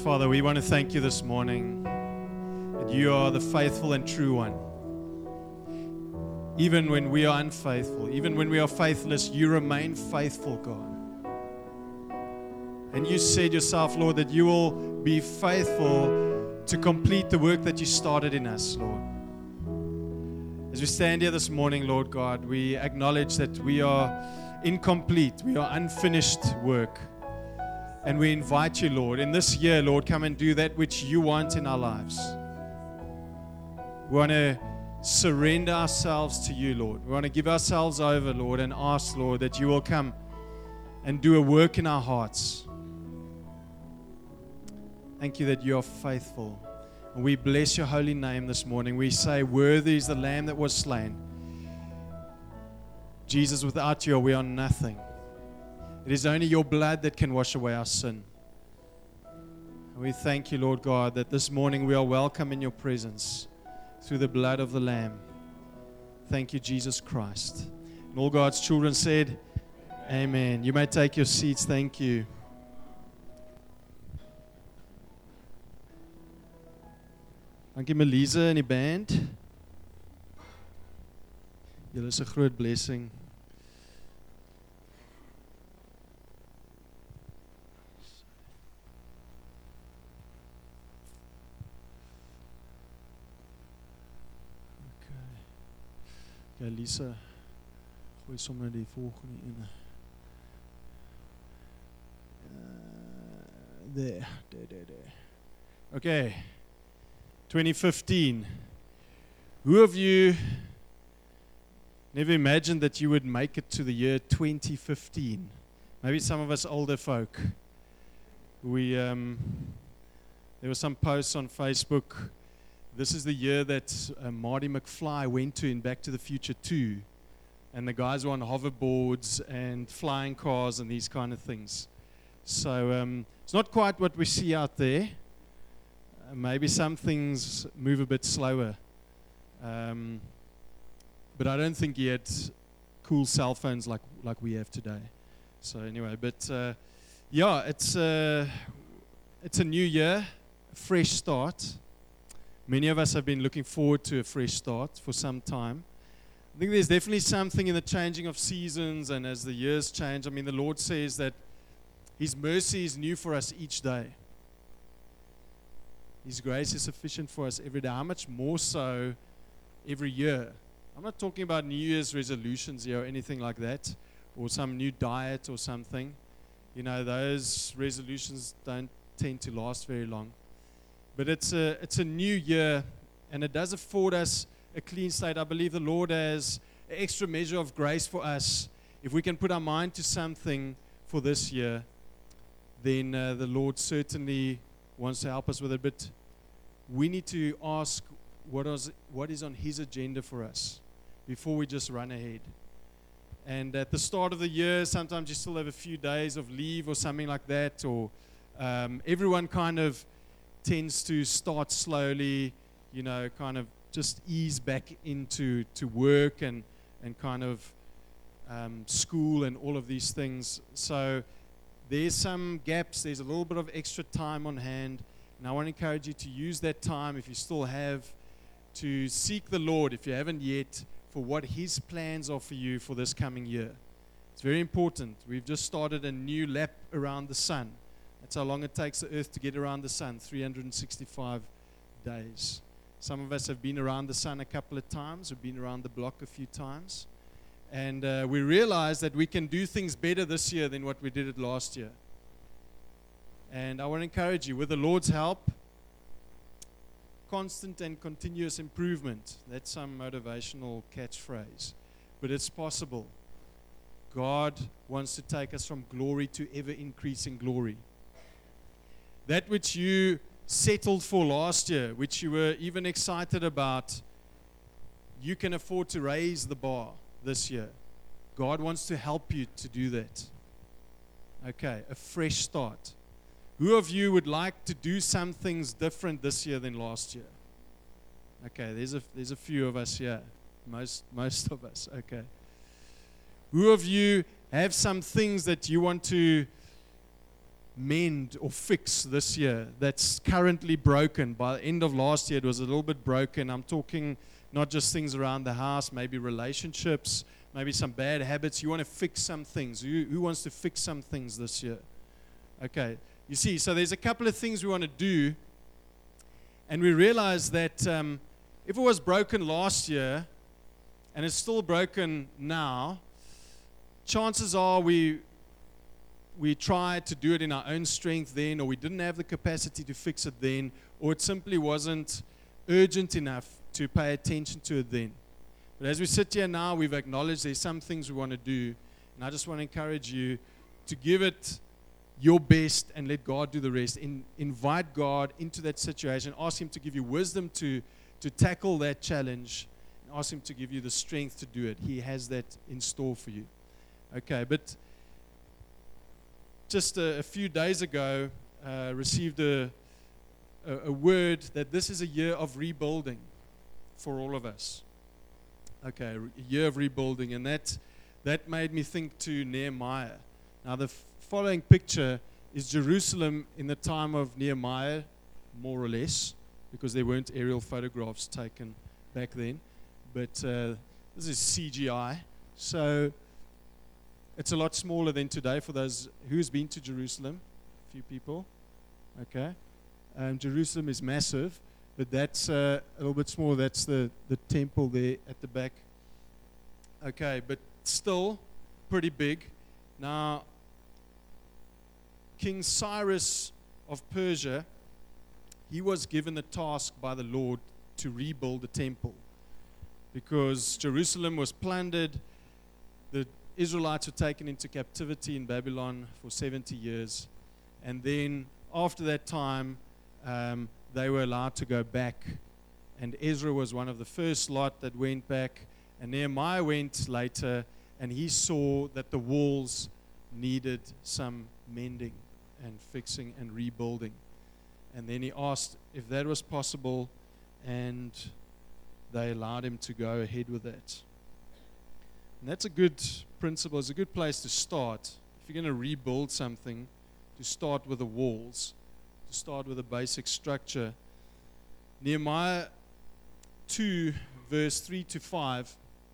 Father, we want to thank you this morning that you are the faithful and true one. Even when we are unfaithful, even when we are faithless, you remain faithful, God. And you said yourself, Lord, that you will be faithful to complete the work that you started in us, Lord. As we stand here this morning, Lord God, we acknowledge that we are incomplete, we are unfinished work. And we invite you, Lord, in this year, Lord, come and do that which you want in our lives. We want to surrender ourselves to you, Lord. We want to give ourselves over, Lord, and ask, Lord, that you will come and do a work in our hearts. Thank you that you are faithful. And we bless your holy name this morning. We say, worthy is the Lamb that was slain. Jesus, without you, we are nothing. It is only your blood that can wash away our sin. And we thank you, Lord God, that this morning we are welcome in your presence through the blood of the Lamb. Thank you, Jesus Christ. And all God's children said, Amen. You may take your seats. Thank you. Dankie Melise en die band. Julle is 'n groot blessing. Ja, Lisa, gooi sommer die volgende ene. There. Okay, 2015. Who of you never imagined that you would make it to the year 2015? Maybe some of us older folk. There were some posts on Facebook. This is the year that Marty McFly went to in Back to the Future 2. And the guys were on hoverboards and flying cars and these kind of things. So it's not quite what we see out there. Maybe some things move a bit slower. But I don't think he had cool cell phones like we have today. So anyway, but yeah, it's a new year, a fresh start. Many of us have been looking forward to a fresh start for some time. I think there's definitely something in the changing of seasons and as the years change. I mean, the Lord says that His mercy is new for us each day. His grace is sufficient for us every day. How much more so every year? I'm not talking about New Year's resolutions here or anything like that, or some new diet or something. You know, those resolutions don't tend to last very long. But it's a new year, and it does afford us a clean slate. I believe the Lord has an extra measure of grace for us. If we can put our mind to something for this year, then the Lord certainly wants to help us with it. But we need to ask what is on His agenda for us before we just run ahead. And at the start of the year, sometimes you still have a few days of leave or something like that, or everyone kind of tends to start slowly, you know, kind of just ease back into work and kind of school and all of these things. So there's some gaps, there's a little bit of extra time on hand, and I want to encourage you to use that time, if you still have, to seek the Lord, if you haven't yet, for what His plans are for you for this coming year. It's very important. We've just started a new lap around the sun. That's how long it takes the earth to get around the sun, 365 days. Some of us have been around the sun a couple of times. We've been around the block a few times. And we realize that we can do things better this year than what we did it last year. And I want to encourage you, with the Lord's help, constant and continuous improvement. That's some motivational catchphrase. But it's possible. God wants to take us from glory to ever-increasing glory. That which you settled for last year, which you were even excited about, you can afford to raise the bar this year. God wants to help you to do that. Okay, a fresh start. Who of you would like to do some things different this year than last year? Okay, there's a few of us here. Most of us, okay. Who of you have some things that you want to mend or fix this year that's currently broken? By the end of last year, it was a little bit broken. I'm talking not just things around the house, maybe relationships, maybe some bad habits. You want to fix some things. Who wants to fix some things this year? Okay, you see, so there's a couple of things we want to do, and we realize that if it was broken last year and it's still broken now, chances are we tried to do it in our own strength then, or we didn't have the capacity to fix it then, or it simply wasn't urgent enough to pay attention to it then. But as we sit here now, we've acknowledged there's some things we want to do, and I just want to encourage you to give it your best and let God do the rest. Invite God into that situation. Ask Him to give you wisdom to tackle that challenge. And ask Him to give you the strength to do it. He has that in store for you. Okay, but just a few days ago, received a word that this is a year of rebuilding for all of us. Okay, a year of rebuilding, and that made me think to Nehemiah. Now, the following picture is Jerusalem in the time of Nehemiah, more or less, because there weren't aerial photographs taken back then. But this is CGI, so it's a lot smaller than today for those who's been to Jerusalem. A few people. Okay. Jerusalem is massive, but that's a little bit smaller. That's the temple there at the back. Okay, but still pretty big. Now, King Cyrus of Persia, he was given the task by the Lord to rebuild the temple because Jerusalem was plundered. The Israelites were taken into captivity in Babylon for 70 years. And then after that time, they were allowed to go back. And Ezra was one of the first lot that went back. And Nehemiah went later, and he saw that the walls needed some mending and fixing and rebuilding. And then he asked if that was possible, and they allowed him to go ahead with that. And that's a good principle. It's a good place to start. If you're going to rebuild something, to start with the walls, to start with a basic structure. Nehemiah 2, verse 3 to 5.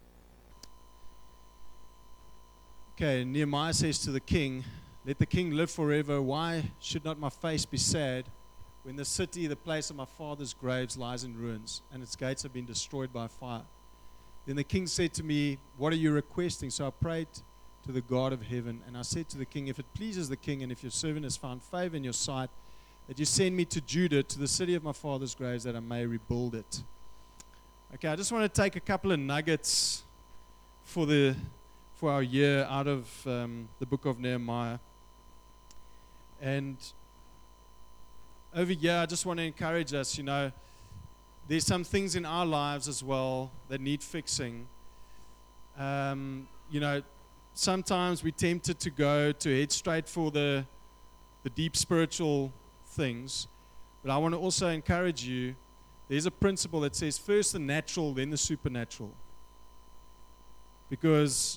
Okay, Nehemiah says to the king, "Let the king live forever. Why should not my face be sad when the city, the place of my father's graves, lies in ruins, and its gates have been destroyed by fire?" Then the king said to me, "What are you requesting?" So I prayed to the God of heaven, and I said to the king, "If it pleases the king, and if your servant has found favor in your sight, that you send me to Judah, to the city of my father's graves, that I may rebuild it." Okay, I just want to take a couple of nuggets for our year out of the book of Nehemiah. And over here, I just want to encourage us, there's some things in our lives as well that need fixing. Sometimes we're tempted to head straight for the deep spiritual things. But I want to also encourage you, there's a principle that says first the natural, then the supernatural. Because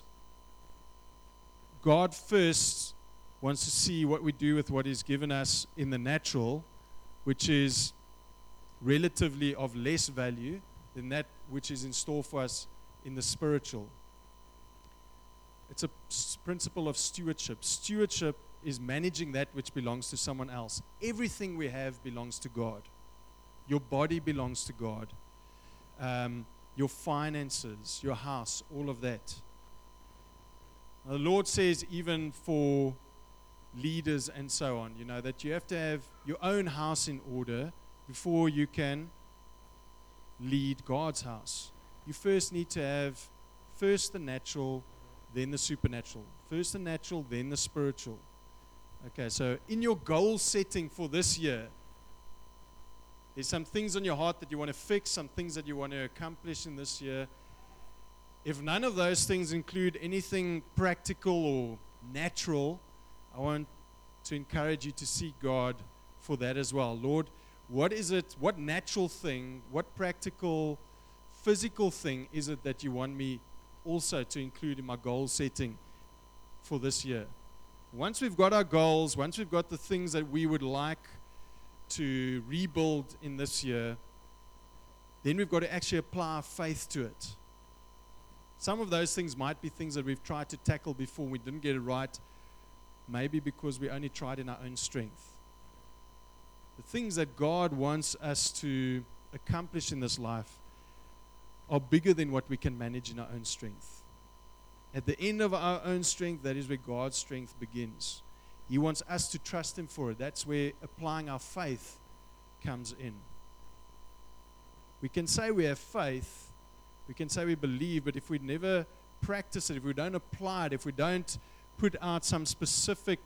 God first wants to see what we do with what He's given us in the natural, which is relatively of less value than that which is in store for us in the spiritual. It's a principle of stewardship. Stewardship is managing that which belongs to someone else. Everything we have belongs to God. Your body belongs to God. Your finances, your house, all of that. Now, the Lord says even for leaders and so on, that you have to have your own house in order before you can lead God's house. You first need to have first the natural, then the supernatural. First the natural, then the spiritual. Okay, so in your goal setting for this year, there's some things on your heart that you want to fix, some things that you want to accomplish in this year. If none of those things include anything practical or natural, I want to encourage you to seek God for that as well. Lord, what is it, what natural thing, what practical, physical thing is it that you want me also to include in my goal setting for this year? Once we've got our goals, once we've got the things that we would like to rebuild in this year, then we've got to actually apply our faith to it. Some of those things might be things that we've tried to tackle before, we didn't get it right, maybe because we only tried in our own strength. The things that God wants us to accomplish in this life are bigger than what we can manage in our own strength. At the end of our own strength, that is where God's strength begins. He wants us to trust Him for it. That's where applying our faith comes in. We can say we have faith, we can say we believe, but if we never practice it, if we don't apply it, if we don't put out some specific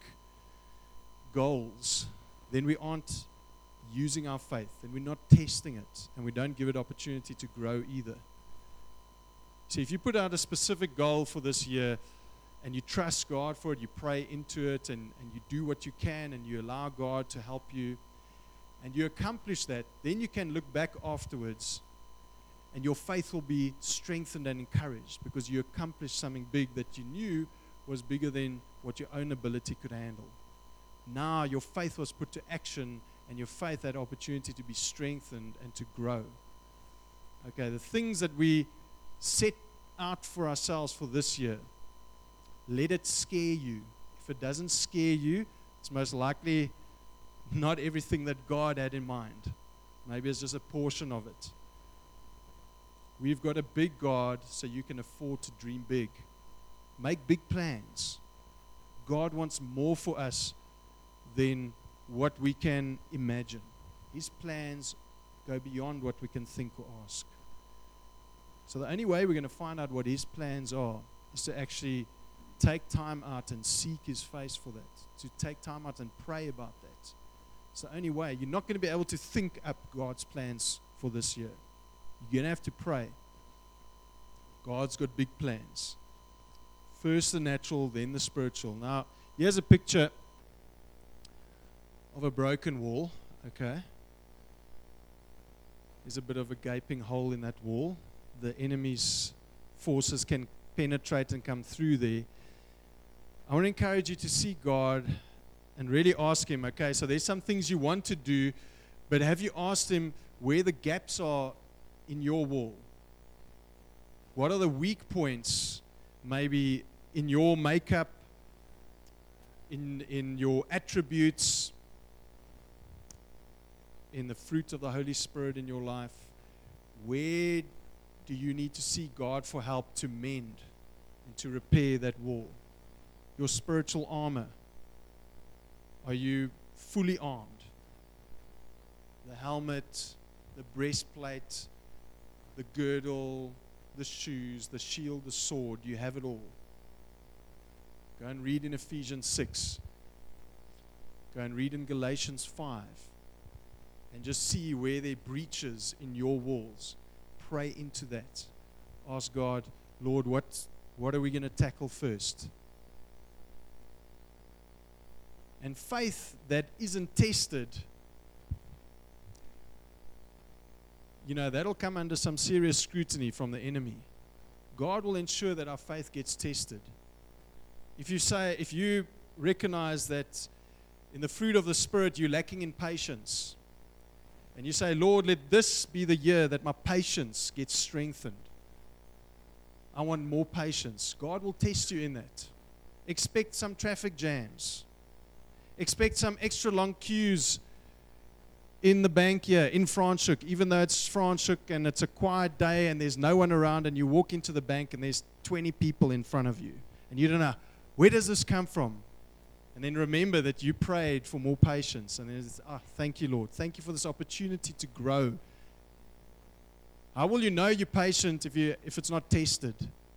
goals, then we aren't using our faith, and we're not testing it, and we don't give it opportunity to grow either. See, if you put out a specific goal for this year, and you trust God for it, you pray into it, and you do what you can, and you allow God to help you, and you accomplish that, then you can look back afterwards, and your faith will be strengthened and encouraged, because you accomplished something big that you knew was bigger than what your own ability could handle. Now your faith was put to action, and your faith had opportunity to be strengthened and to grow. Okay, the things that we set out for ourselves for this year, let it scare you. If it doesn't scare you, it's most likely not everything that God had in mind. Maybe it's just a portion of it. We've got a big God, so you can afford to dream big. Make big plans. God wants more for us than what we can imagine. His plans go beyond what we can think or ask. So the only way we're going to find out what His plans are is to actually take time out and seek His face for that. To take time out and pray about that. It's the only way. You're not going to be able to think up God's plans for this year. You're going to have to pray. God's got big plans. First the natural, then the spiritual. Now, here's a picture of a broken wall, okay? There's a bit of a gaping hole in that wall. The enemy's forces can penetrate and come through there. I want to encourage you to see God and really ask Him, okay, so there's some things you want to do, but have you asked Him where the gaps are in your wall? What are the weak points maybe in your makeup, in your attributes, in the fruit of the Holy Spirit in your life? Where do you need to seek God for help to mend and to repair that wall? Your spiritual armor. Are you fully armed? The helmet, the breastplate, the girdle, the shoes, the shield, the sword. You have it all. Go and read in Ephesians 6. Go and read in Galatians 5. And just see where there are breaches in your walls. Pray into that. Ask God, Lord, what are we going to tackle first? And faith that isn't tested, that'll come under some serious scrutiny from the enemy. God will ensure that our faith gets tested. If you recognize that in the fruit of the Spirit you're lacking in patience, and you say, Lord, let this be the year that my patience gets strengthened. I want more patience. God will test you in that. Expect some traffic jams. Expect some extra long queues in the bank here in Franschhoek, even though it's Franschhoek and it's a quiet day and there's no one around, and you walk into the bank and there's 20 people in front of you. And you don't know, where does this come from? And then remember that you prayed for more patience. And then it's, thank you, Lord. Thank you for this opportunity to grow. How will you know you're patient if it's not tested?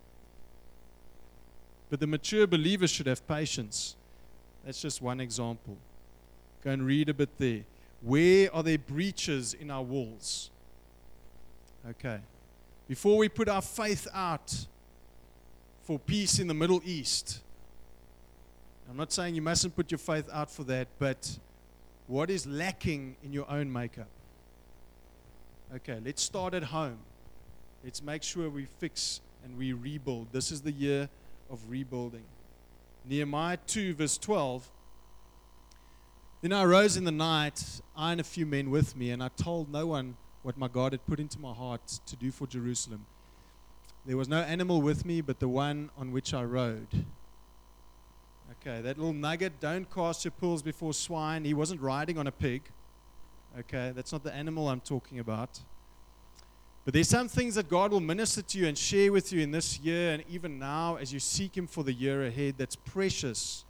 But the mature believer should have patience. That's just one example. Go and read a bit there. Where are there breaches in our walls? Okay. Before we put our faith out for peace in the Middle East, I'm not saying you mustn't put your faith out for that, but what is lacking in your own makeup? Okay, let's start at home. Let's make sure we fix and we rebuild. This is the year of rebuilding. Nehemiah 2, verse 12. Then I arose in the night, I and a few men with me, and I told no one what my God had put into my heart to do for Jerusalem. There was no animal with me but the one on which I rode. Okay, that little nugget, don't cast your pearls before swine. He wasn't riding on a pig. Okay, that's not the animal I'm talking about. But there's some things that God will minister to you and share with you in this year and even now as you seek Him for the year ahead that's precious.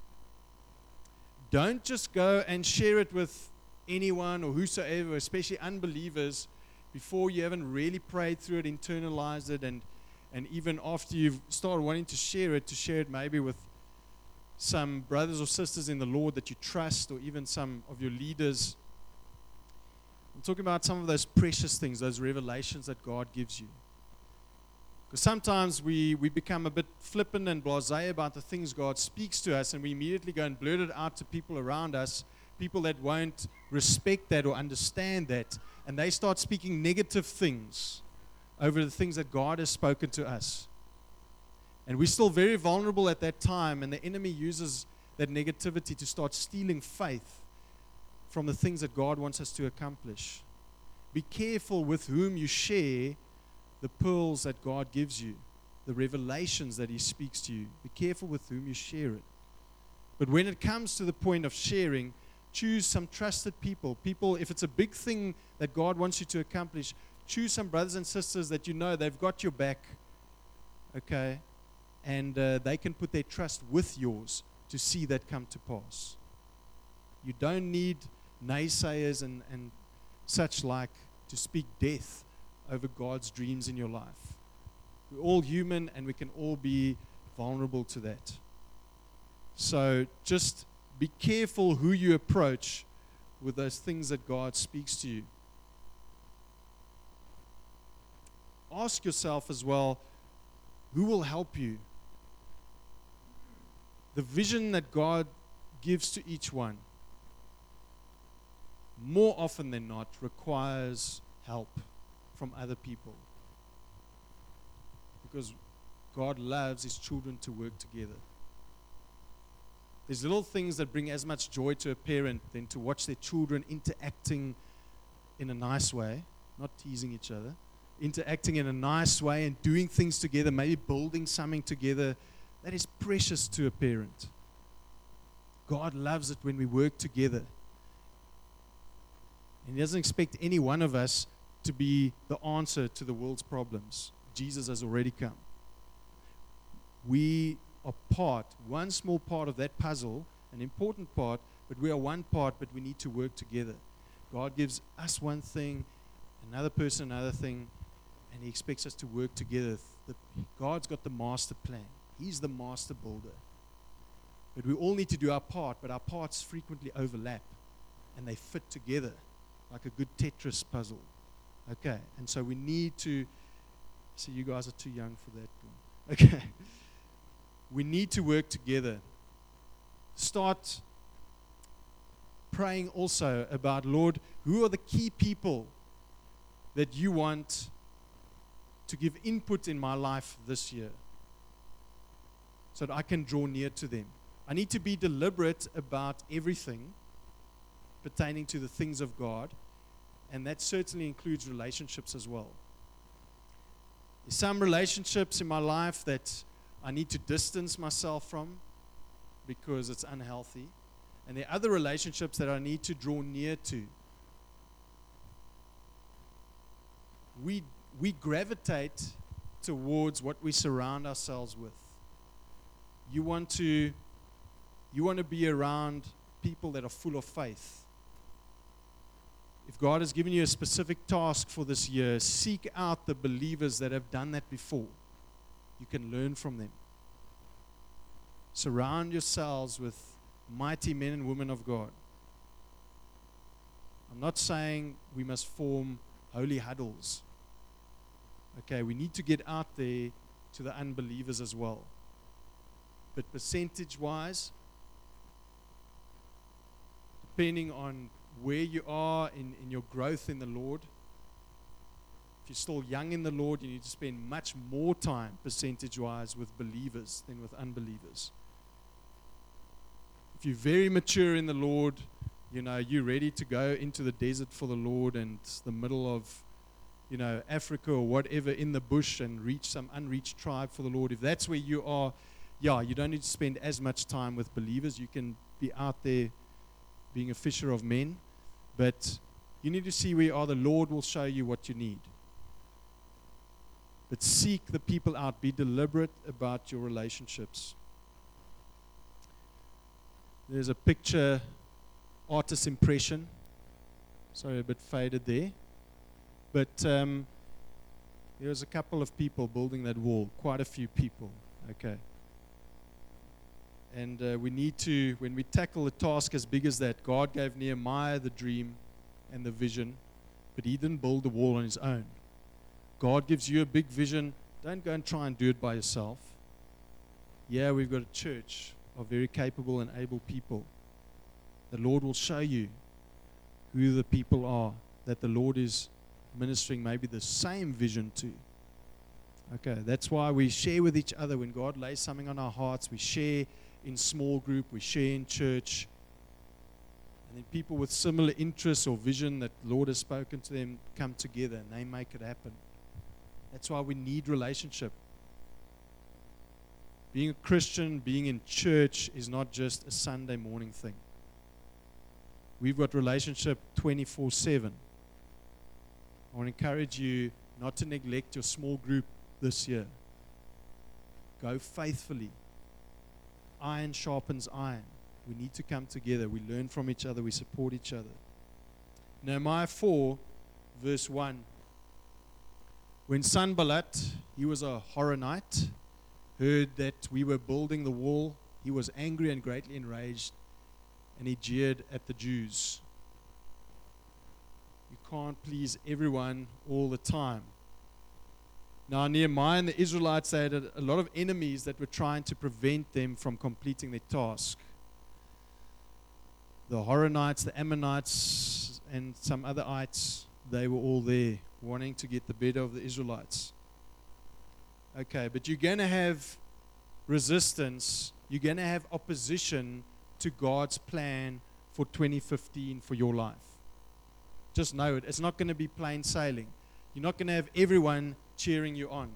Don't just go and share it with anyone or whosoever, especially unbelievers, before you haven't really prayed through it, internalized it, and even after you've started wanting to share it maybe with some brothers or sisters in the Lord that you trust, or even some of your leaders. I'm talking about some of those precious things, those revelations that God gives you. Because sometimes we become a bit flippant and blasé about the things God speaks to us, and we immediately go and blurt it out to people around us, people that won't respect that or understand that, and they start speaking negative things over the things that God has spoken to us. And we're still very vulnerable at that time, and the enemy uses that negativity to start stealing faith from the things that God wants us to accomplish. Be careful with whom you share the pearls that God gives you, the revelations that He speaks to you. Be careful with whom you share it. But when it comes to the point of sharing, choose some trusted people. People, if it's a big thing that God wants you to accomplish, choose some brothers and sisters that you know they've got your back, okay? And they can put their trust with yours to see that come to pass. You don't need naysayers and such like to speak death over God's dreams in your life. We're all human and we can all be vulnerable to that. So just be careful who you approach with those things that God speaks to you. Ask yourself as well, who will help you? The vision that God gives to each one, more often than not, requires help from other people. Because God loves His children to work together. There's little things that bring as much joy to a parent than to watch their children interacting in a nice way, not teasing each other, interacting in a nice way and doing things together, maybe building something together. That is precious to a parent. God loves it when we work together. And He doesn't expect any one of us to be the answer to the world's problems. Jesus has already come. We are part, one small part of that puzzle, an important part, but we are one part, but we need to work together. God gives us one thing, another person another thing, and He expects us to work together. God's got the master plan. He's the master builder. But we all need to do our part, but our parts frequently overlap, and they fit together like a good Tetris puzzle. Okay, and so we need to, see, you guys are too young for that one. Okay, we need to work together. Start praying also about, Lord, who are the key people that you want to give input in my life this year so that I can draw near to them. I need to be deliberate about everything pertaining to the things of God, and that certainly includes relationships as well. There's some relationships in my life that I need to distance myself from because it's unhealthy, and there are other relationships that I need to draw near to. We gravitate towards what we surround ourselves with. You want to be around people that are full of faith. If God has given you a specific task for this year, seek out the believers that have done that before. You can learn from them. Surround yourselves with mighty men and women of God. I'm not saying we must form holy huddles. Okay, we need to get out there to the unbelievers as well. But percentage-wise, depending on where you are in your growth in the Lord, if you're still young in the Lord, you need to spend much more time percentage-wise with believers than with unbelievers. if you're very mature in the Lord, you're ready to go into the desert for the Lord and the middle of, Africa or whatever, in the bush and reach some unreached tribe for the Lord. If that's where you are, you don't need to spend as much time with believers. You can be out there being a fisher of men. But you need to see where you are. The Lord will show you what you need. But seek the people out. Be deliberate about your relationships. There's a picture, artist's impression. Sorry, a bit faded there. But there was a couple of people building that wall, quite a few people. Okay. And we need to, when we tackle a task as big as that, God gave Nehemiah the dream and the vision, but he didn't build the wall on his own. God gives you a big vision. Don't go and try and do it by yourself. Yeah, we've got a church of very capable and able people. The Lord will show you who the people are that the Lord is ministering maybe the same vision to. Okay, that's why we share with each other. When God lays something on our hearts, we share in small group, we share in church. And then people with similar interests or vision that the Lord has spoken to them come together and they make it happen. That's why we need relationship. Being a Christian, being in church is not just a Sunday morning thing. We've got relationship 24/7. I want to encourage you not to neglect your small group this year. Go faithfully. Iron sharpens iron. We need to come together. We learn from each other. We support each other. Nehemiah 4, verse 1. When Sanballat, he was a Horonite, heard that we were building the wall, he was angry and greatly enraged, and he jeered at the Jews. You can't please everyone all the time. Now, Nehemiah and the Israelites, they had a lot of enemies that were trying to prevent them from completing their task. The Horonites, the Ammonites, and some other ites, they were all there, wanting to get the better of the Israelites. Okay, but you're going to have resistance. You're going to have opposition to God's plan for 2015 for your life. Just know it. It's not going to be plain sailing. You're not going to have everyone cheering you on.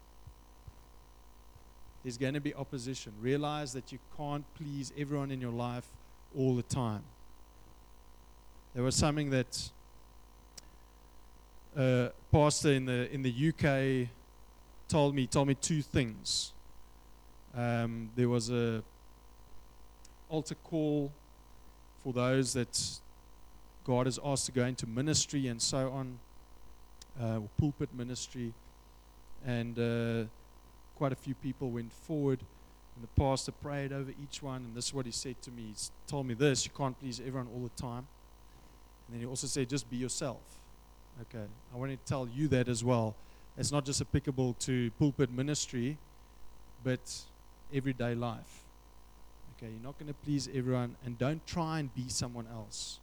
There's going to be opposition. Realize that you can't please everyone in your life all the time. There was something that a pastor in the UK told me two things. There was a altar call for those that God has asked to go into ministry and so on, pulpit ministry, and quite a few people went forward, and the pastor prayed over each one, and this is what he said to me. He told me this: you can't please everyone all the time. And then he also said, just be yourself. Okay, I want to tell you that as well. It's not just applicable to pulpit ministry, but everyday life. Okay, you're not going to please everyone, and don't try and be someone else.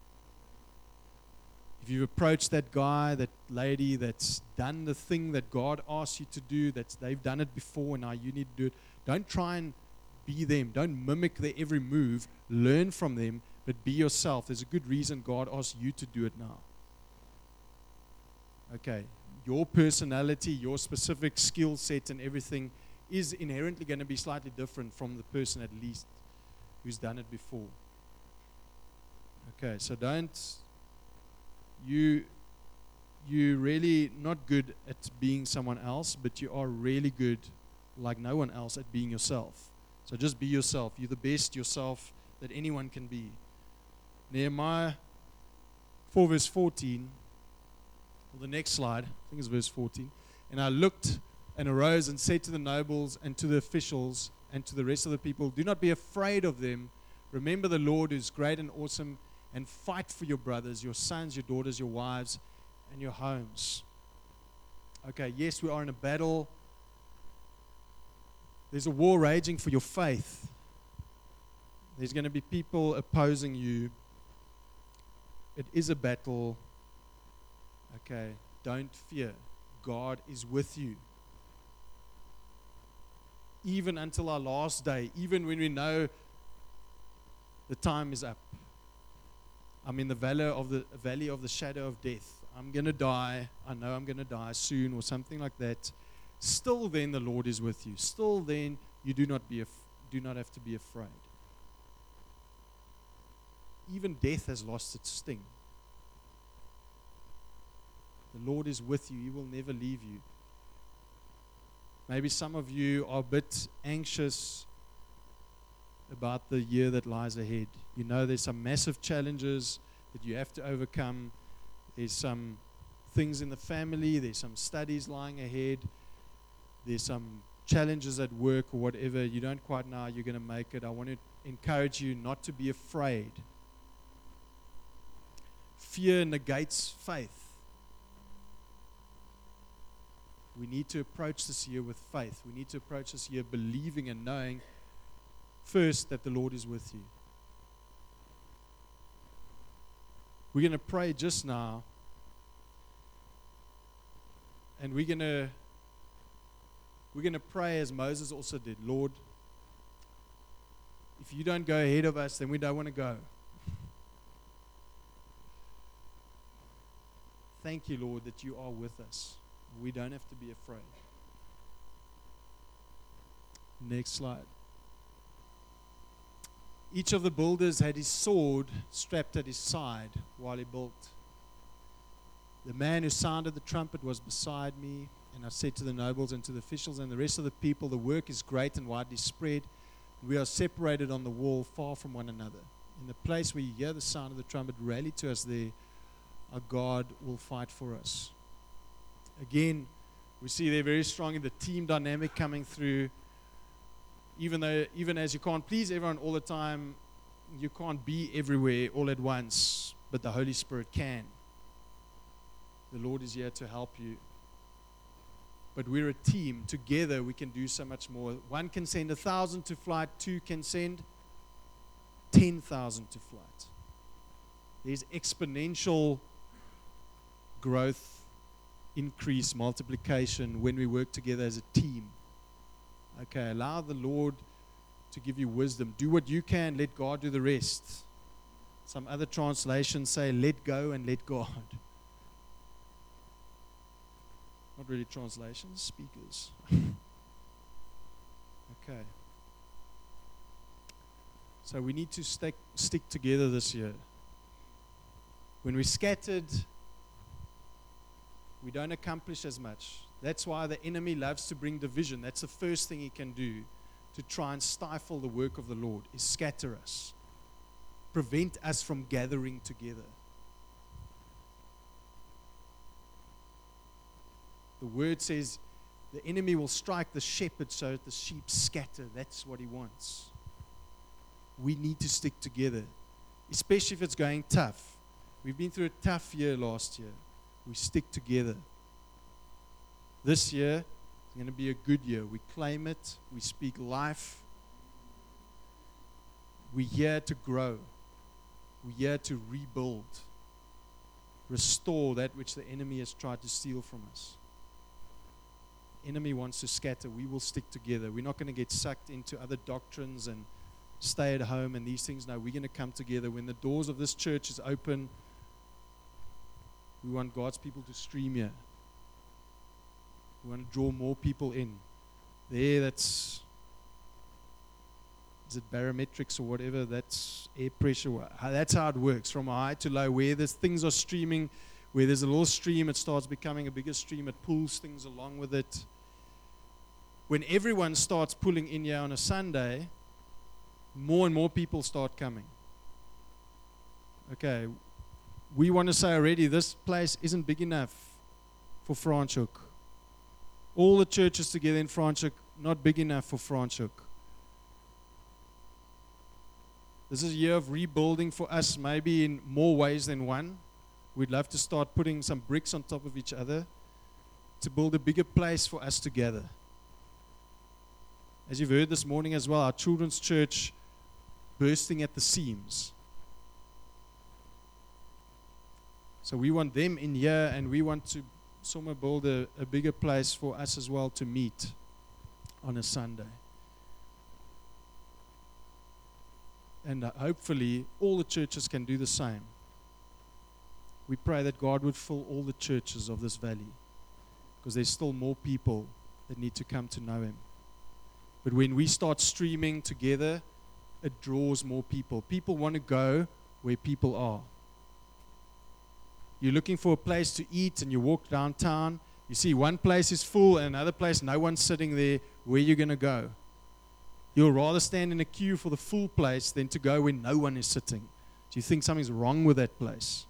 If you've approached that guy, that lady that's done the thing that God asked you to do, that they've done it before and now you need to do it, don't try and be them. Don't mimic their every move. Learn from them, but be yourself. There's a good reason God asked you to do it now. Okay, your personality, your specific skill set and everything is inherently going to be slightly different from the person at least who's done it before. Okay, so you're really not good at being someone else, but you are really good, like no one else, at being yourself. So just be yourself. You're the best yourself that anyone can be. Nehemiah 4 verse 14, or the next slide, I think it's verse 14. And I looked and arose and said to the nobles and to the officials and to the rest of the people, do not be afraid of them. Remember the Lord who is great and awesome, and fight for your brothers, your sons, your daughters, your wives, and your homes. Okay, yes, we are in a battle. There's a war raging for your faith. There's going to be people opposing you. It is a battle. Okay, don't fear. God is with you. Even until our last day, even when we know the time is up. I'm in the valley of the shadow of death. I'm going to die. I know I'm going to die soon or something like that. Still then the Lord is with you. Still then you do not have to be afraid. Even death has lost its sting. The Lord is with you. He will never leave you. Maybe some of you are a bit anxious about the year that lies ahead. You know there's some massive challenges that you have to overcome. There's some things in the family. There's some studies lying ahead. There's some challenges at work or whatever. You don't quite know how you're going to make it. I want to encourage you not to be afraid. Fear negates faith. We need to approach this year with faith. We need to approach this year believing and knowing first that the Lord is with you. We're going to pray just now. And we're going to pray as Moses also did. Lord, if you don't go ahead of us, then we don't want to go. Thank you, Lord, that you are with us. We don't have to be afraid. Next slide. Each of the builders had his sword strapped at his side while he built. The man who sounded the trumpet was beside me, and I said to the nobles and to the officials and the rest of the people, the work is great and widely spread. We are separated on the wall, far from one another. In the place where you hear the sound of the trumpet, rally to us there. Our God will fight for us. Again, we see there very strongly the team dynamic coming through. Even as you can't please everyone all the time, you can't be everywhere all at once, but the Holy Spirit can. The Lord is here to help you. But we're a team. Together we can do so much more. One can send 1,000 to flight. Two can send 10,000 to flight. There's exponential growth, increase, multiplication when we work together as a team. Okay, allow the Lord to give you wisdom. Do what you can, let God do the rest. Some other translations say, let go and let God. Not really translations, speakers. Okay. So we need to stick together this year. When we're scattered, we don't accomplish as much. That's why the enemy loves to bring division. That's the first thing he can do to try and stifle the work of the Lord, is scatter us, prevent us from gathering together. The word says the enemy will strike the shepherd so that the sheep scatter. That's what he wants. We need to stick together, especially if it's going tough. We've been through a tough year last year. We stick together. This year is going to be a good year. We claim it. We speak life. We're here to grow. We're here to rebuild, restore that which the enemy has tried to steal from us. The enemy wants to scatter. We will stick together. We're not going to get sucked into other doctrines and stay at home and these things. No, we're going to come together. When the doors of this church is open, we want God's people to stream here. We want to draw more people in. Is it barometrics or whatever? That's air pressure. That's how it works, from high to low. Where there's things are streaming, where there's a little stream, it starts becoming a bigger stream. It pulls things along with it. When everyone starts pulling in here on a Sunday, more and more people start coming. Okay, we want to say already, this place isn't big enough for Franschhoek. All the churches together in Franschhoek, not big enough for Franschhoek. This is a year of rebuilding for us, maybe in more ways than one. We'd love to start putting some bricks on top of each other to build a bigger place for us to gather. As you've heard this morning as well, our children's church bursting at the seams. So we want them in here, and we want to somewhere build a bigger place for us as well to meet on a Sunday. and hopefully all the churches can do the same. We pray that God would fill all the churches of this valley, because there's still more people that need to come to know Him. But when we start streaming together, it draws more people. People want to go where people are. You're looking for a place to eat and you walk downtown. You see one place is full and another place, no one's sitting there. Where are you going to go? You'll rather stand in a queue for the full place than to go where no one is sitting. Do you think something's wrong with that place?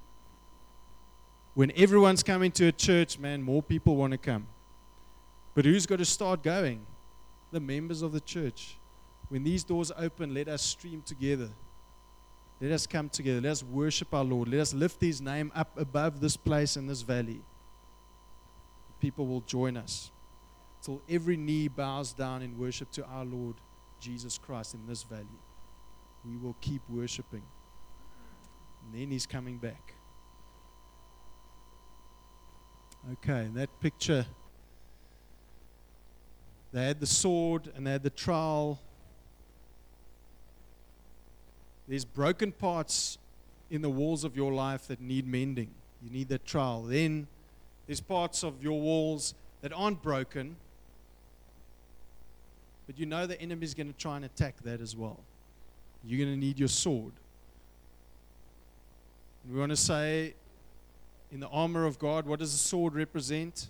When everyone's coming to a church, man, more people want to come. But who's got to start going? The members of the church. When these doors open, let us stream together. Let us come together. Let us worship our Lord. Let us lift His name up above this place and this valley. People will join us till every knee bows down in worship to our Lord Jesus Christ in this valley. We will keep worshiping. And then He's coming back. Okay, in that picture, they had the sword and they had the trowel. There's broken parts in the walls of your life that need mending. You need that trowel. Then there's parts of your walls that aren't broken, but you know the enemy's going to try and attack that as well. You're going to need your sword. And we want to say, in the armor of God, what does the sword represent?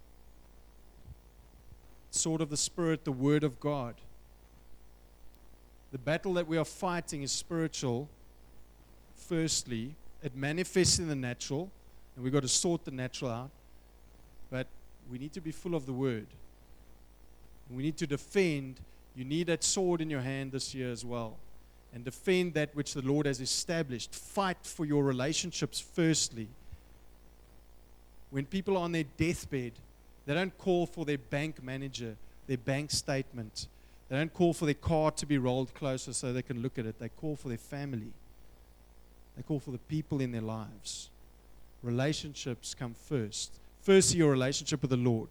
Sword of the Spirit, the Word of God. The battle that we are fighting is spiritual. Firstly, it manifests in the natural, and we've got to sort the natural out. But we need to be full of the Word. We need to defend. You need that sword in your hand this year as well. And defend that which the Lord has established. Fight for your relationships firstly. When people are on their deathbed, they don't call for their bank manager, their bank statement. They don't call for their card to be rolled closer so they can look at it. They call for their family. They call for the people in their lives. Relationships come first. Firstly, your relationship with the Lord.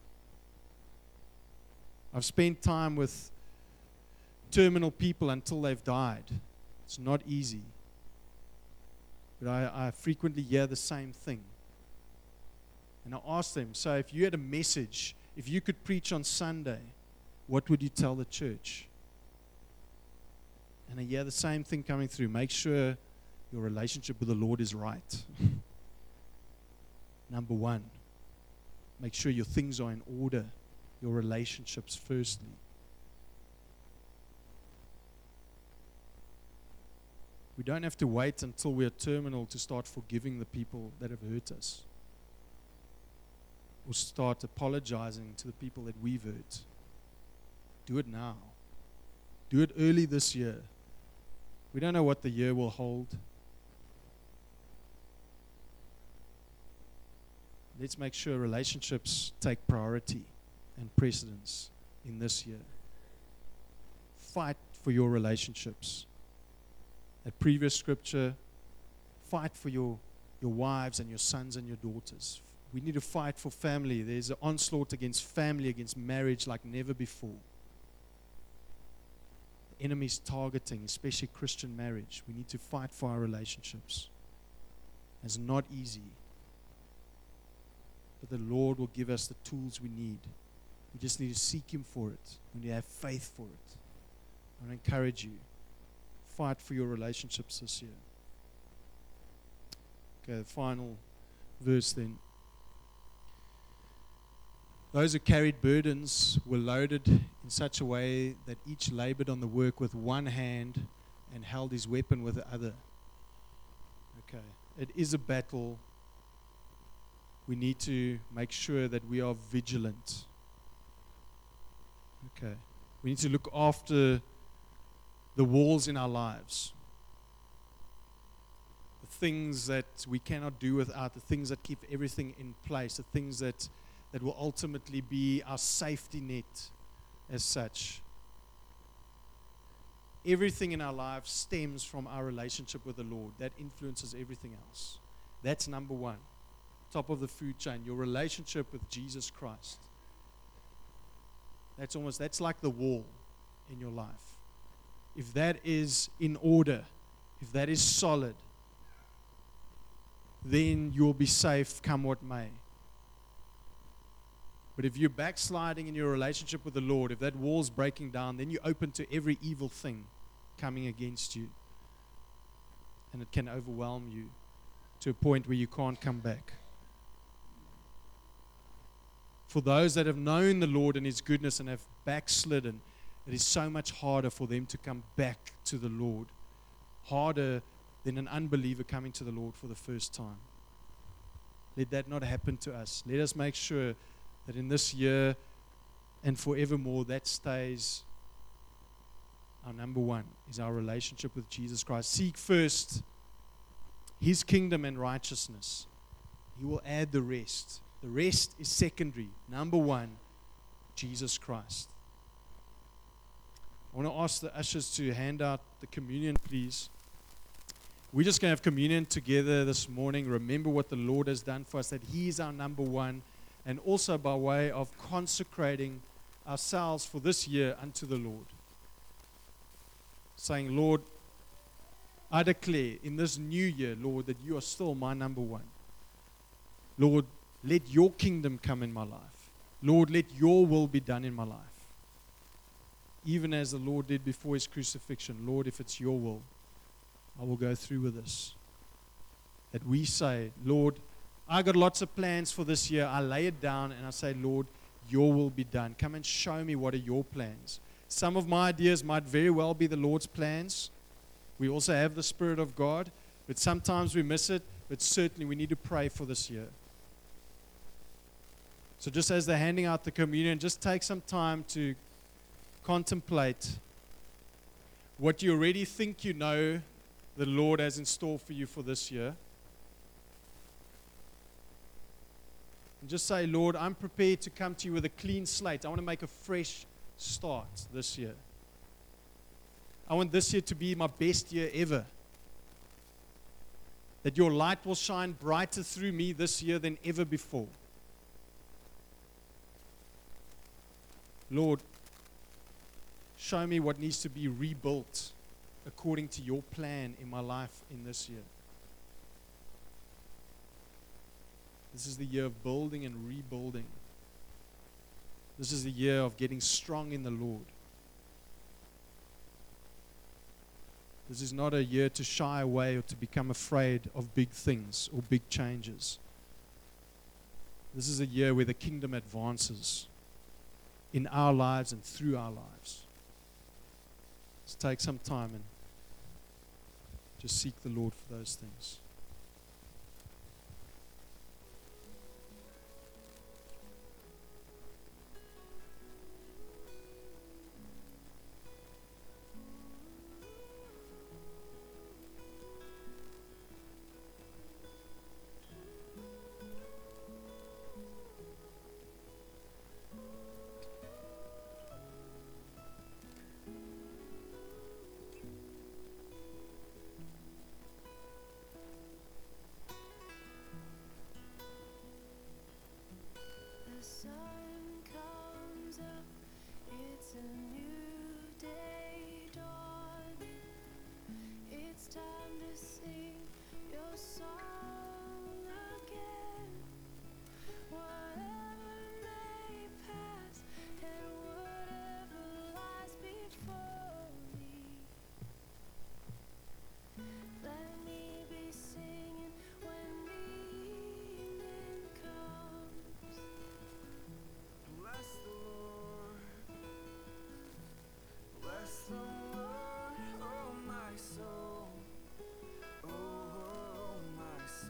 I've spent time with terminal people until they've died. It's not easy. But I frequently hear the same thing. And I ask them, so if you had a message, if you could preach on Sunday, what would you tell the church? And I hear the same thing coming through. Make sure your relationship with the Lord is right. Number one, make sure your things are in order. Your relationships firstly. We don't have to wait until we are terminal to start forgiving the people that have hurt us. Or start apologizing to the people that we've hurt. Do it now. Do it early this year. We don't know what the year will hold. Let's make sure relationships take priority and precedence in this year. Fight for your relationships. That previous scripture, fight for your wives and your sons and your daughters. We need to fight for family. There's an onslaught against family, against marriage like never before. The enemy's targeting, especially Christian marriage. We need to fight for our relationships. It's not easy. But the Lord will give us the tools we need. We just need to seek Him for it. We need to have faith for it. I want to encourage you. Fight for your relationships this year. Okay, the final verse then. Those who carried burdens were loaded in such a way that each labored on the work with one hand and held his weapon with the other. Okay, it is a battle. We need to make sure that we are vigilant. Okay, we need to look after the walls in our lives. The things that we cannot do without, the things that keep everything in place, the things that will ultimately be our safety net as such. Everything in our lives stems from our relationship with the Lord. That influences everything else. That's number one. Top of the food chain, your relationship with Jesus Christ. That's like the wall in your life. if that is in order, if that is solid, then you'll be safe come what may. But if you're backsliding in your relationship with the Lord, if that wall's breaking down, then you're open to every evil thing coming against you. And it can overwhelm you to a point where you can't come back. For those that have known the Lord and His goodness and have backslidden, it is so much harder for them to come back to the Lord. Harder than an unbeliever coming to the Lord for the first time. Let that not happen to us. Let us make sure that in this year and forevermore, that stays our number one, is our relationship with Jesus Christ. Seek first His kingdom and righteousness. He will add the rest. The rest is secondary. Number one, Jesus Christ. I want to ask the ushers to hand out the communion, please. We're just going to have communion together this morning. Remember what the Lord has done for us, that He is our number one, and also by way of consecrating ourselves for this year unto the Lord. Saying, Lord, I declare in this new year, Lord, that You are still my number one. Lord, let Your kingdom come in my life. Lord, let Your will be done in my life. Even as the Lord did before His crucifixion. Lord, if it's Your will, I will go through with this. That we say, Lord, I got lots of plans for this year. I lay it down and I say, Lord, Your will be done. Come and show me what are Your plans. Some of my ideas might very well be the Lord's plans. We also have the Spirit of God, but sometimes we miss it. But certainly we need to pray for this year. So just as they're handing out the communion, just take some time to contemplate what you already think you know the Lord has in store for you for this year. And just say, Lord, I'm prepared to come to You with a clean slate. I want to make a fresh start this year. I want this year to be my best year ever. That Your light will shine brighter through me this year than ever before. Lord, show me what needs to be rebuilt according to Your plan in my life in this year. This is the year of building and rebuilding. This is the year of getting strong in the Lord. This is not a year to shy away or to become afraid of big things or big changes. This is a year where the kingdom advances in our lives and through our lives. Let's take some time and just seek the Lord for those things. The sun comes up, it's a new day dawning. It's time to sing Your song again. Whatever may pass and whatever lies before me, let me be singing when the evening comes. Bless the Lord, bless the Lord, oh my soul, oh my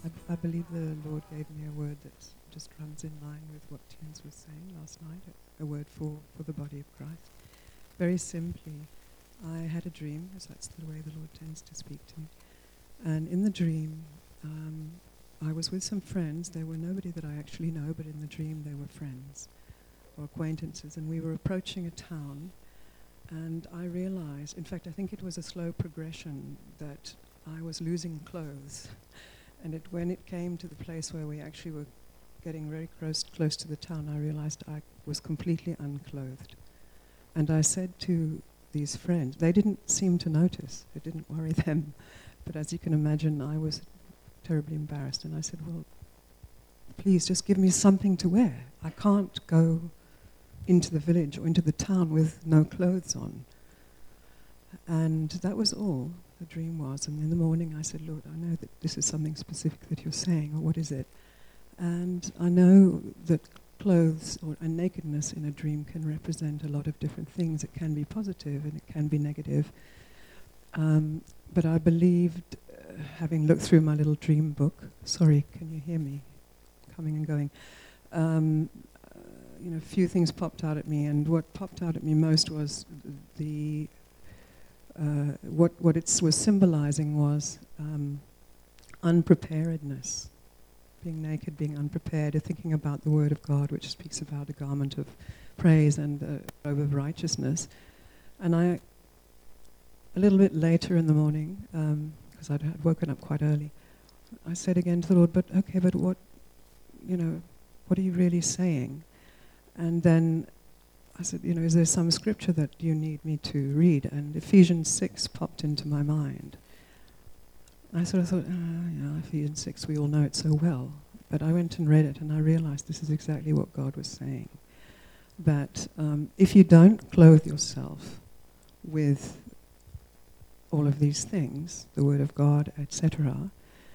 I believe the Lord gave me a word that just runs in line with what Tiens was saying last night, a word for the body of Christ. Very simply, I had a dream, as that's the way the Lord tends to speak to me. And in the dream, I was with some friends. They were nobody that I actually know, but in the dream they were friends or acquaintances. And we were approaching a town, and I realized, in fact, I think it was a slow progression, that I was losing clothes. And when it came to the place where we actually were getting very close to the town, I realized I was completely unclothed. And I said to these friends, they didn't seem to notice, it didn't worry them, but as you can imagine, I was terribly embarrassed. And I said, well, please just give me something to wear. I can't go into the village or into the town with no clothes on. And that was all the dream was. And in the morning I said, Lord, I know that this is something specific that you're saying, or what is it? And I know that clothes or a nakedness in a dream can represent a lot of different things. It can be positive and it can be negative. But I believed, having looked through my little dream book, sorry, can you hear me coming and going? A few things popped out at me, and what popped out at me most was the what it was symbolizing was unpreparedness. Being naked, being unprepared, thinking about the Word of God, which speaks about a garment of praise and the robe of righteousness. And a little bit later in the morning, because I'd had woken up quite early, I said again to the Lord, but what are you really saying? And then I said, is there some scripture that you need me to read? And Ephesians 6 popped into my mind. I sort of thought, Ephesians 6, we all know it so well. But I went and read it, and I realized this is exactly what God was saying. That if you don't clothe yourself with all of these things, the Word of God, etc.,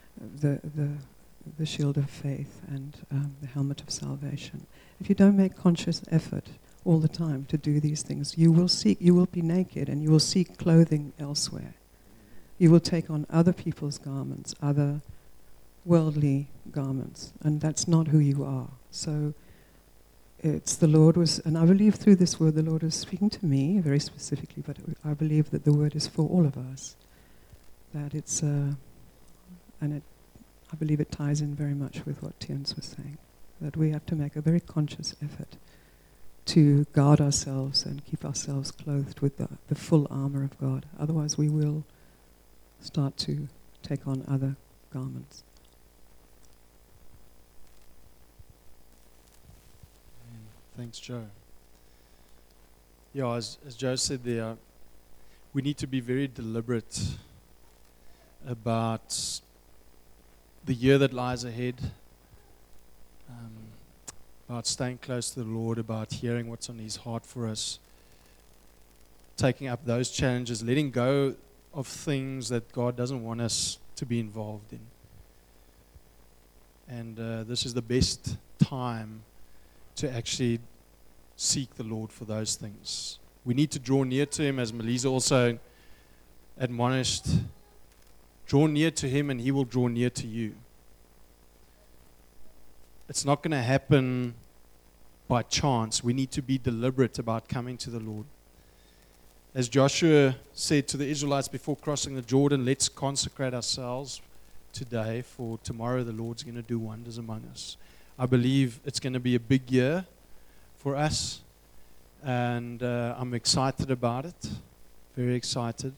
the shield of faith and the helmet of salvation, if you don't make conscious effort all the time to do these things, you will be naked and you will seek clothing elsewhere. You will take on other people's garments, other worldly garments, and that's not who you are. So it's the Lord was, and I believe through this word the Lord is speaking to me very specifically, but I believe that the word is for all of us. That it's, I believe it ties in very much with what Tiens was saying, that we have to make a very conscious effort to guard ourselves and keep ourselves clothed with the full armor of God. Otherwise we will start to take on other garments. Thanks, Joe. Yeah, as Joe said there, we need to be very deliberate about the year that lies ahead, about staying close to the Lord, about hearing what's on His heart for us, taking up those challenges, letting go of things that God doesn't want us to be involved in. And this is the best time to actually seek the Lord for those things. We need to draw near to Him, as Melissa also admonished. Draw near to Him and He will draw near to you. It's not going to happen by chance. We need to be deliberate about coming to the Lord. As Joshua said to the Israelites before crossing the Jordan, let's consecrate ourselves today, for tomorrow the Lord's going to do wonders among us. I believe it's going to be a big year for us, and I'm excited about it, very excited.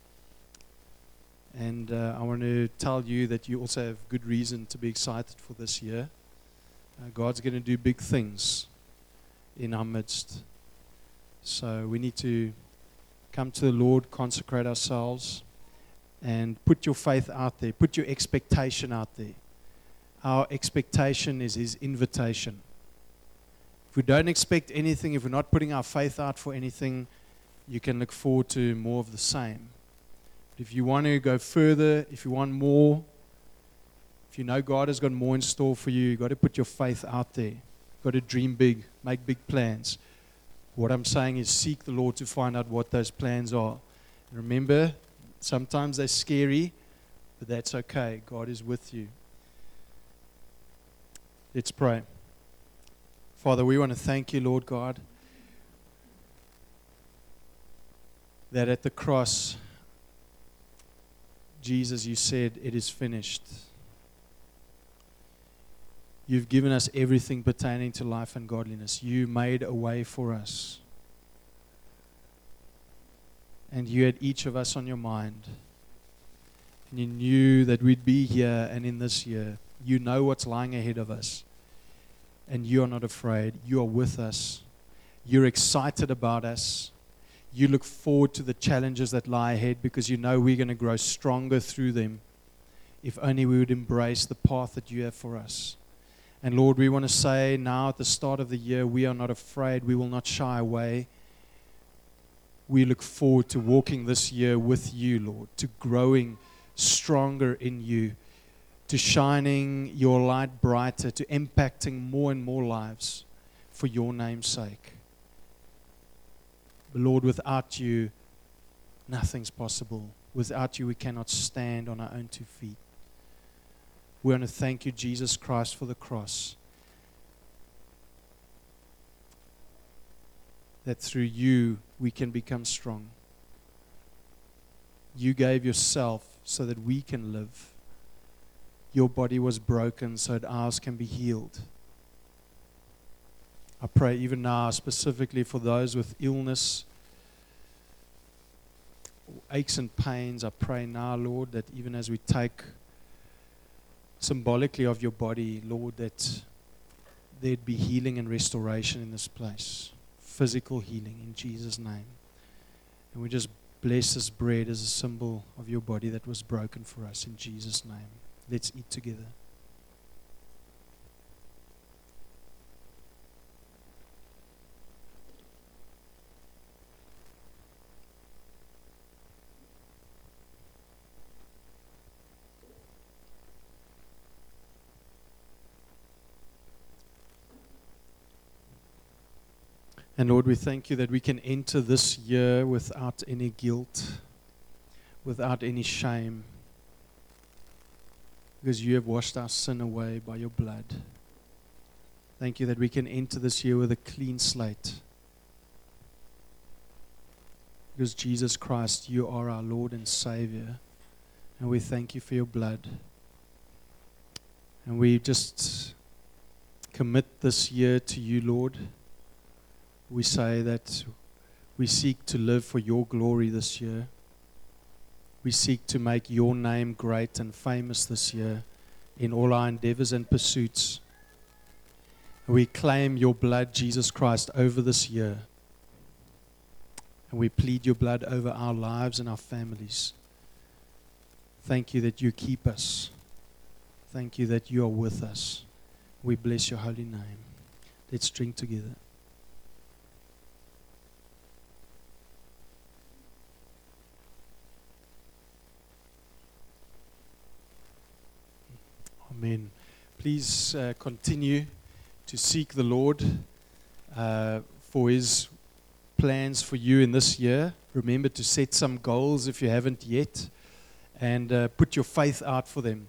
And I want to tell you that you also have good reason to be excited for this year. God's going to do big things in our midst. So we need to come to the Lord, consecrate ourselves, and put your faith out there. Put your expectation out there. Our expectation is His invitation. If we don't expect anything, if we're not putting our faith out for anything, you can look forward to more of the same. But if you want to go further, if you want more, if you know God has got more in store for you, you've got to put your faith out there. You've got to dream big, make big plans. What I'm saying is seek the Lord to find out what those plans are. And remember, sometimes they're scary, but that's okay. God is with you. Let's pray. Father, we want to thank you, Lord God, that at the cross, Jesus, you said, it is finished. You've given us everything pertaining to life and godliness. You made a way for us. And you had each of us on your mind. And you knew that we'd be here and in this year. You know what's lying ahead of us. And you are not afraid. You are with us. You're excited about us. You look forward to the challenges that lie ahead because you know we're going to grow stronger through them if only we would embrace the path that you have for us. And Lord, we want to say now at the start of the year, we are not afraid. We will not shy away. We look forward to walking this year with you, Lord, to growing stronger in you, to shining your light brighter, to impacting more and more lives for your name's sake. But Lord, without you, nothing's possible. Without you, we cannot stand on our own 2 feet. We want to thank you, Jesus Christ, for the cross. That through you, we can become strong. You gave yourself so that we can live. Your body was broken so that ours can be healed. I pray even now specifically for those with illness, aches and pains. I pray now, Lord, that even as we take symbolically of your body, Lord, that there'd be healing and restoration in this place. Physical healing in Jesus' name. And we just bless this bread as a symbol of your body that was broken for us in Jesus' name. Let's eat together. And Lord, we thank you that we can enter this year without any guilt, without any shame, because you have washed our sin away by your blood. Thank you that we can enter this year with a clean slate, because Jesus Christ, you are our Lord and Savior, and we thank you for your blood. And we just commit this year to you, Lord. We say that we seek to live for your glory this year. We seek to make your name great and famous this year in all our endeavors and pursuits. We claim your blood, Jesus Christ, over this year. And we plead your blood over our lives and our families. Thank you that you keep us. Thank you that you are with us. We bless your holy name. Let's drink together. Amen. Please continue to seek the Lord for His plans for you in this year. Remember to set some goals if you haven't yet, and put your faith out for them.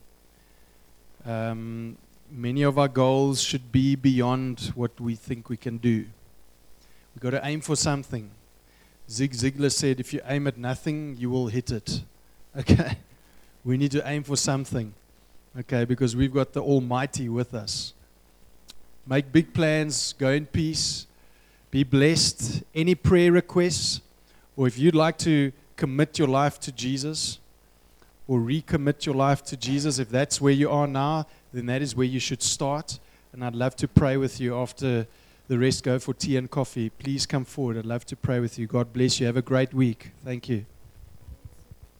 Many of our goals should be beyond what we think we can do. We've got to aim for something. Zig Ziglar said, if you aim at nothing, you will hit it. Okay? We need to aim for something. Okay, because we've got the Almighty with us. Make big plans, go in peace, be blessed. Any prayer requests, or if you'd like to commit your life to Jesus, or recommit your life to Jesus, if that's where you are now, then that is where you should start. And I'd love to pray with you after the rest go for tea and coffee. Please come forward. I'd love to pray with you. God bless you. Have a great week. Thank you.